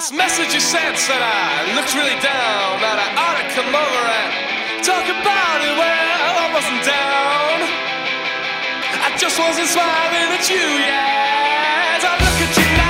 last message you sent said I looked really down, that I ought to come over and talk about it. Well, I wasn't down, I just wasn't smiling at you, yes. I look at you now.